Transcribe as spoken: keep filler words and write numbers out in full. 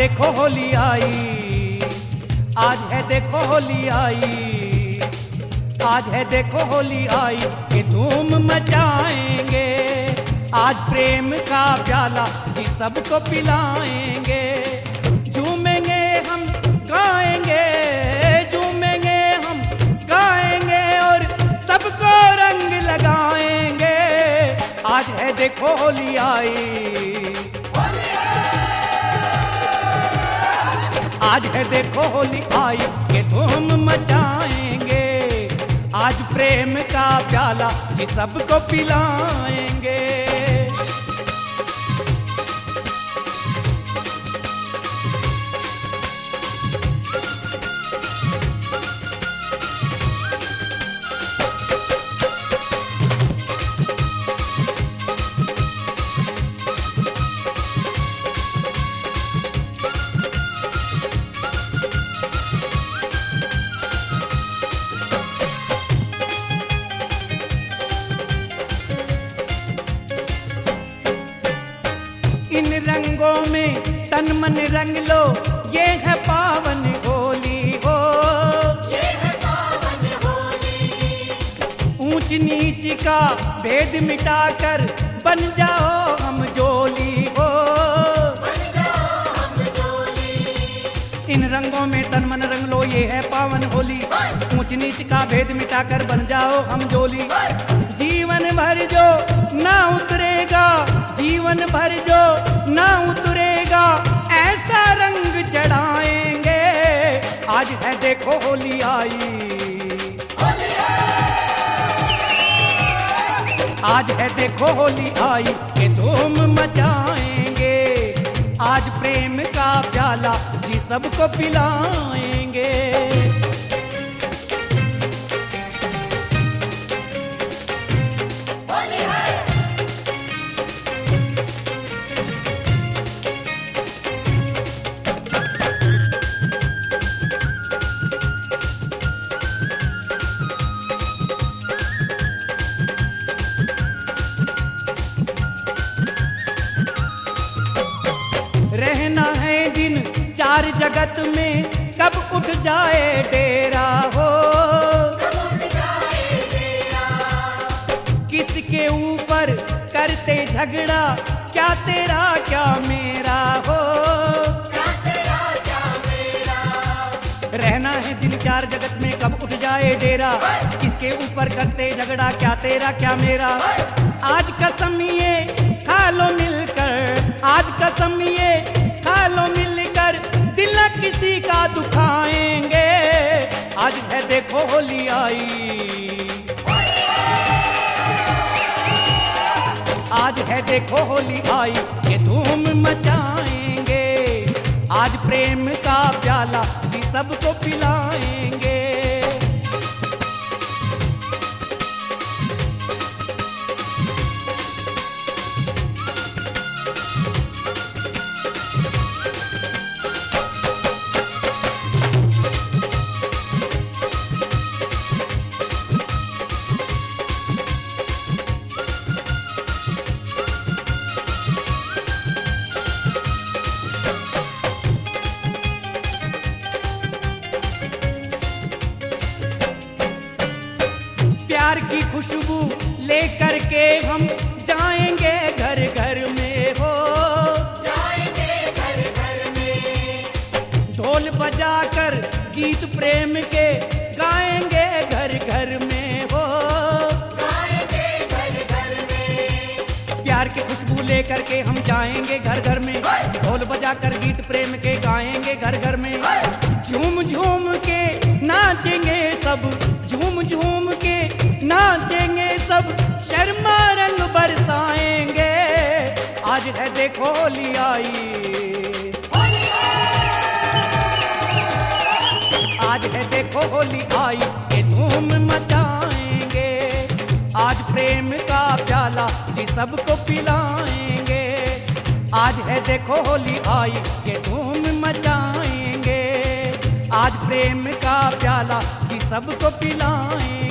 देखो होली आई, आज है देखो होली आई, आज है देखो होली आई कि धूम मचाएंगे। आज प्रेम का प्याला जी सबको पिलाएंगे। झूमेंगे हम गाएंगे, झूमेंगे हम गाएंगे और सबको रंग लगाएंगे। आज है देखो होली आई, आज है देखो होली आई कि धूम मचाएंगे। आज प्रेम का प्याला जी सबको पिलाएंगे। इन रंगों में तन मन रंग लो, ये है पावन होली हो, ये है पावन होली। ऊंच नीच का भेद मिटाकर बन जाओ हम जोली हो, बन जाओ हम जोली। इन रंगों में तन मन रंग लो, ये है पावन होली। ऊंच नीच का भेद मिटाकर बन जाओ हम जोली। जीवन भर जो ना उतरेगा, जीवन भर जो ना उतरेगा, ऐसा रंग चढ़ाएंगे। आज है देखो होली आई, आज है देखो होली आई कि धूम मचाएंगे। आज प्रेम का प्याला जी सबको पिलाएंगे। रहना है दिन चार जगत में, कब उठ जाए डेरा हो, कब उठ जाए डेरा। किसके ऊपर करते झगड़ा, क्या तेरा क्या मेरा हो, क्या तेरा क्या मेरा। रहना है दिन चार जगत में, कब उठ जाए डेरा। किसके ऊपर करते झगड़ा, क्या तेरा क्या मेरा। आज कसम ये खा लो मिलकर, आज कसम ये खा लो मिलकर, दिल न किसी का दुखाएंगे। आज है देखो होली आई, आज है देखो होली आई कि धूम मचाएंगे। आज प्रेम का प्याला जी सबको पिलाएंगे। प्यार की खुशबू लेकर के हम जाएंगे घर घर में हो, जाएंगे घर घर में। ढोल बजाकर गीत प्रेम के गाएंगे घर घर में हो, गाएंगे घर घर में। प्यार की खुशबू लेकर के हम जाएंगे घर घर में, ढोल बजाकर गीत प्रेम के गाएंगे घर घर में। झूम झूम के नाचेंगे सब, झूम झूम के नाचेंगे सब, शर्मा रंग बरसाएंगे। आज है देखो होली आई, आज है देखो होली आई कि धूम मचाएंगे। आज प्रेम का प्याला जी सबको पिलाएंगे। आज है देखो होली आई कि धूम मचाएंगे। आज प्रेम का प्याला जी सबको पिलाएंगे।